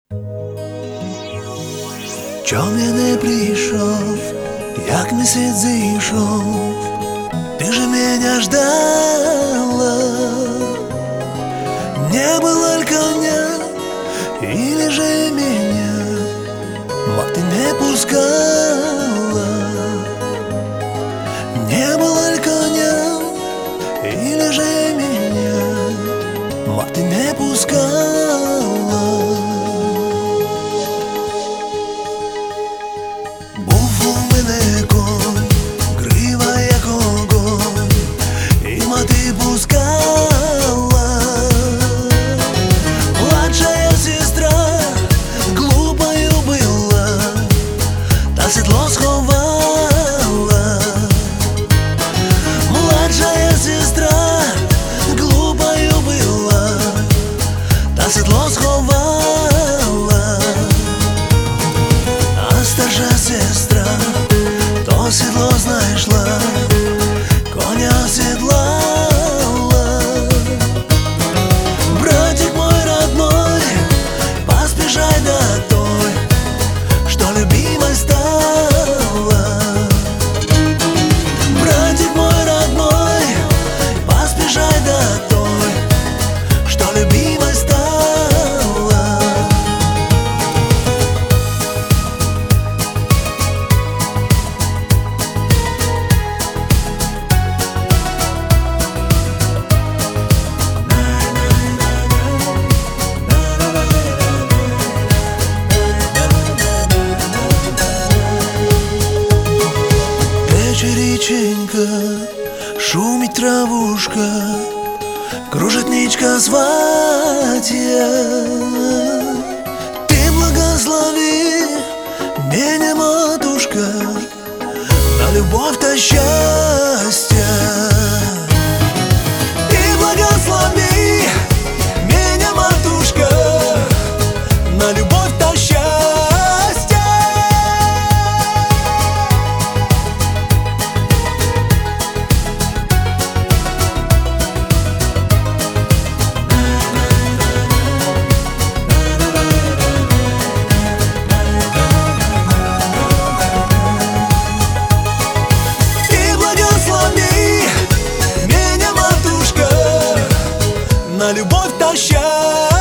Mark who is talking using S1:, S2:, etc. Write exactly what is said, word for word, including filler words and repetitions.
S1: Чом я не прийшов, як місяць зійшов, ти же меня ждала. Не было ли коня, или же меня мог ты не пускала? Не было ли коня, или же меня мог ты не пускала? Був у мене конь, грива як огонь, і мати пускала. Младшая сестра глупою була, та седло сховала. Младшая сестра глупою була, та седло сховала. А старша сестра то седло знайшла, коня оседлала. Братик мой родной, поспешай до той, что любимой стала. Братик мой родной, поспешай до той, что любимой стала. Реченька, шумить травушка, кружит ниточка сватья. Ты благослови меня, матушка, на любовь-то счастья. Ты благослови меня, матушка, на любовь-то счастья. На любовь-то счастье.